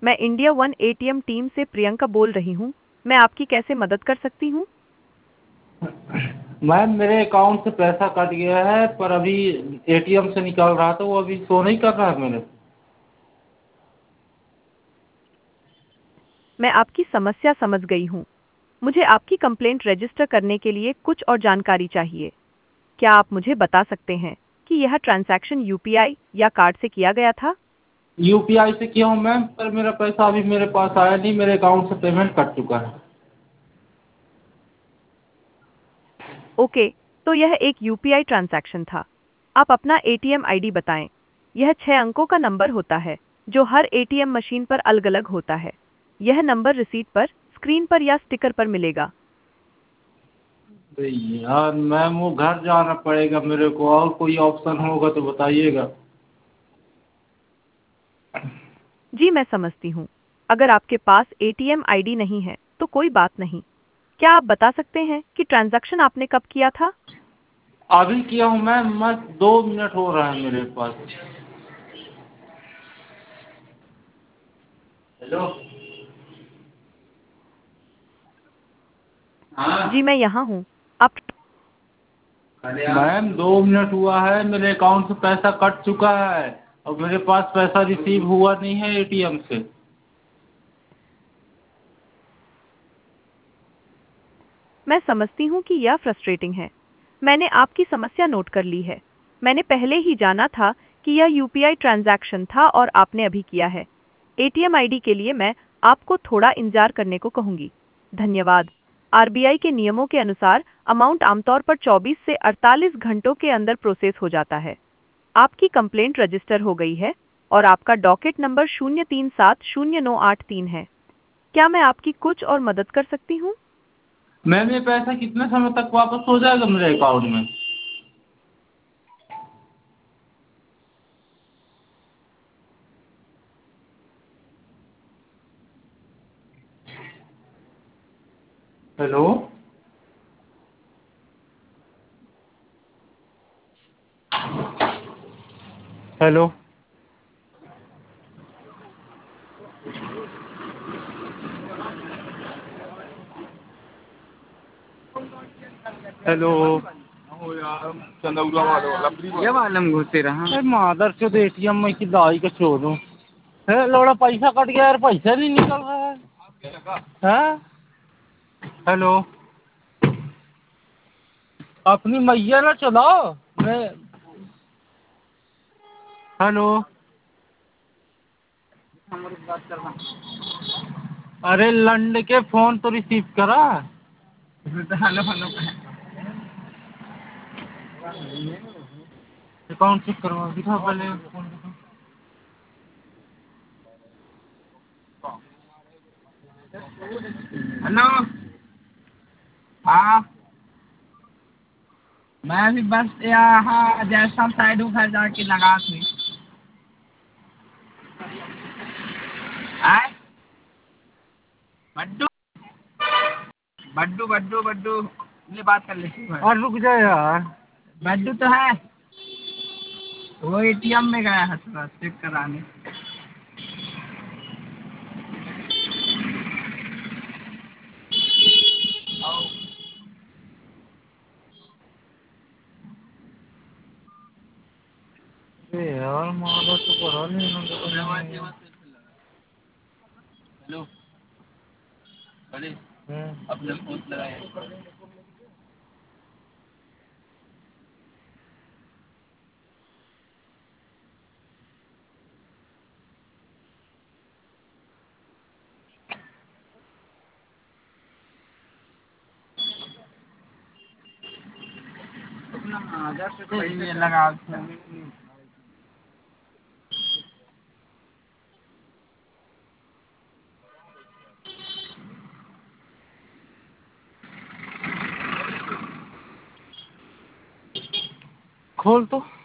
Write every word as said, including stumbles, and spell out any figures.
मैं India one ATM team से प्रियंका बोल रही हूँ। मैं आपकी कैसे मदद कर सकती हूँ? मैम मेरे अकाउंट से पैसा कट गया है, पर अभी एटीएम से निकाल रहा था, वो अभी शो नहीं कर रहा है मेरे। मैं आपकी समस्या समझ गई हूँ। मुझे आपकी कंप्लेंट रजिस्टर करने के लिए कुछ और जानकारी चाहिए। क्या आप मुझे बता सकते हैं कि यह ट्रांजैक्शन यूपीआई या कार्ड से किया गया था? यूपीआई से किया हूँ मैम, पर मेरा पैसा अभी मेरे पास आया नहीं, मेरे अकाउंट से पेमेंट कट चुका है। ओके, तो यह एक यूपीआई ट्रांजैक्शन था। आप अपना एटीएम आईडी बताएं। यह छह अंकों का नंबर होता है जो हर एटीएम मशीन पर अलग-अलग होता है। यह नंबर रिसीट पर, स्क्रीन पर या स्टिकर पर मिलेगा। अरे यार मैम, वो घर जाना पड़ेगा मेरे को, और कोई ऑप्शन होगा तो बताइएगा। जी मैं समझती हूँ। अगर आपके पास एटीएम आईडी नहीं है तो कोई बात नहीं। क्या आप बता सकते हैं कि ट्रांजैक्शन आपने कब किया था? अभी किया हूँ मैम, मैं दो मिनट हो रहा है मेरे पास। हेलो। जी हाँ मैं यहाँ हूँ। आप मैम, दो मिनट हुआ है, मेरे अकाउंट से पैसा कट चुका है और मेरे पास पैसा रिसीव हुआ नहीं है एटीएम से। मैं समझती हूँ कि यह फ्रस्ट्रेटिंग है। मैंने आपकी समस्या नोट कर ली है। मैंने पहले ही जाना था कि यह यूपीआई ट्रांजैक्शन था और आपने अभी किया है। एटीएम आईडी के लिए मैं आपको थोड़ा इंतजार करने को कहूँगी। धन्यवाद। आरबीआई के नियमों के अनुसार अमाउंट आमतौर पर चौबीस से अड़तालीस घंटों के अंदर प्रोसेस हो जाता है। आपकी कंप्लेंट रजिस्टर हो गई है और आपका डॉकेट नंबर शून्य तीन सात शून्य नौ आठ तीन है। क्या मैं आपकी कुछ और मदद कर सकती हूँ? मैम ये पैसा कितने समय तक वापस हो जाएगा मेरे अकाउंट में? हेलो। हेलो। हेलो। ये मालूम घुसे रहा। अरे मादर चोद एटीएम में की दाई का चोद हूँ। है लोड़ा, पैसा कट गया यार, पैसा नहीं निकल रहा है। हैं? हेलो। अपनी मैया ना चलाओ। मैं हेलो। हम बात कर रहा हूँ। अरे लंड के फोन तो रिसीव करा। Hello hello. अकाउंट चेक करवा दिखा पहले फोन दिखा। हेलो। हाँ, मैं अभी बस यहाँ जैसा साइड हूँ, घर जाके लगा थी। आए बड्डू बड्डू बड्डू बड्डू ये बात कर लेती हूँ। और रुक जाए यार। बड्डू तो है, वो एटीएम में गया है थोड़ा चेक कराने। अरे यार मारा तो करा नहीं। हेलो बड़े, हम्म। अपने फोन लगाए। अपना आधार से पैसे लगा। खोल तो।